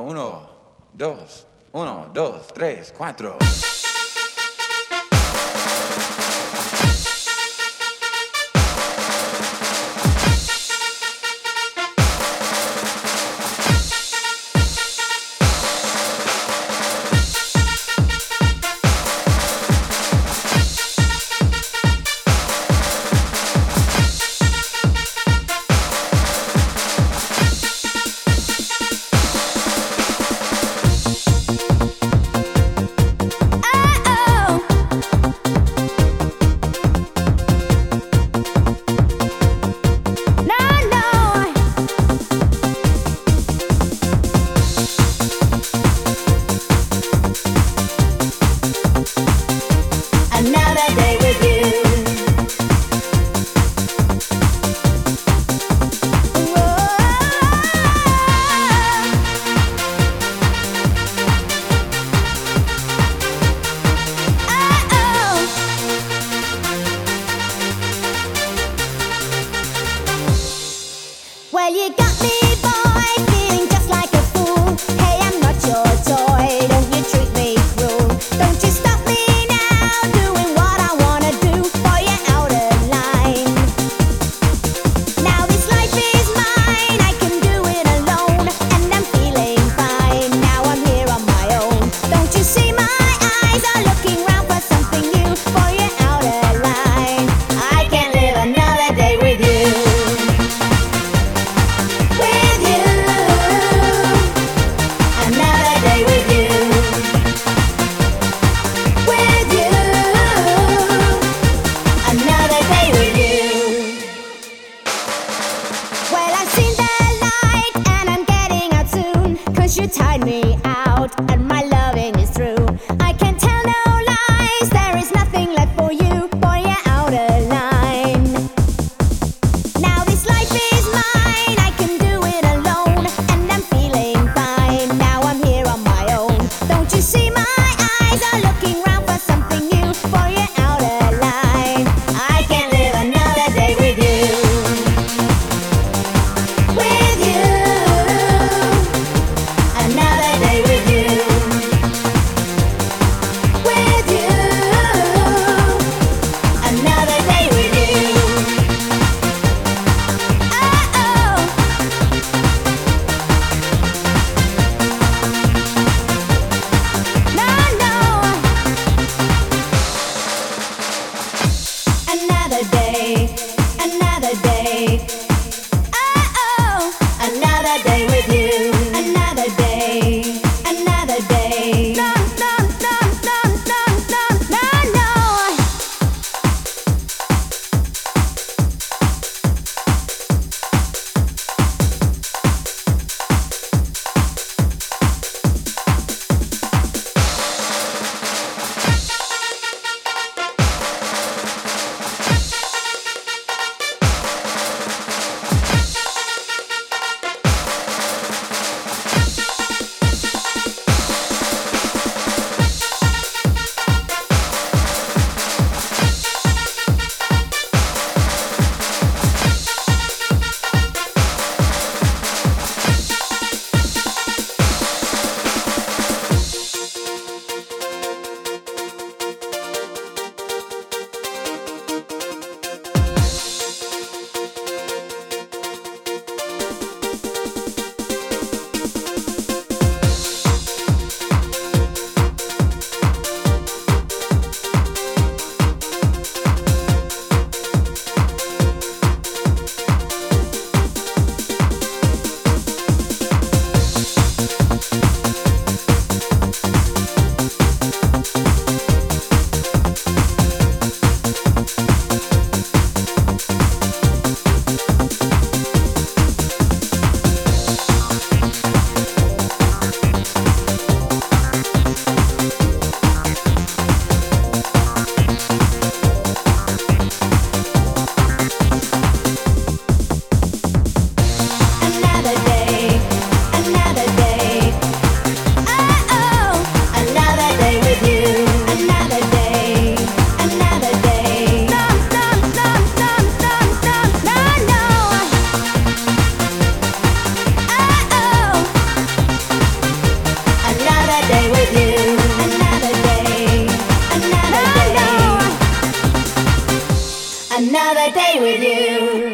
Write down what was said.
Uno, dos, uno, dos, tres, cuatro. Well, you got me, boy, feeling just like a fool. Hey, I'm not your toy, don't you treat me cruel. Don't you stop me now, doing what I wanna do, boy, you're out of line. Now this life is mine, I can do it alone, and I'm feeling fine, now I'm here on my own. Don't you see my eyes are looking round for something new, boy, you're out of line. I can't live another day with you. You tied me out and my loving is through. I can't tell no lies, there is nothing left for you, boy, you're out of line. Now this life is mine, I can do it alone, and I'm feeling fine, now I'm here on my own. Don't you see my eyes are looking round for something new, boy, you're out of line. I can't live another day with you. With you. Another day with another day with you. Another day, another day, another day with you.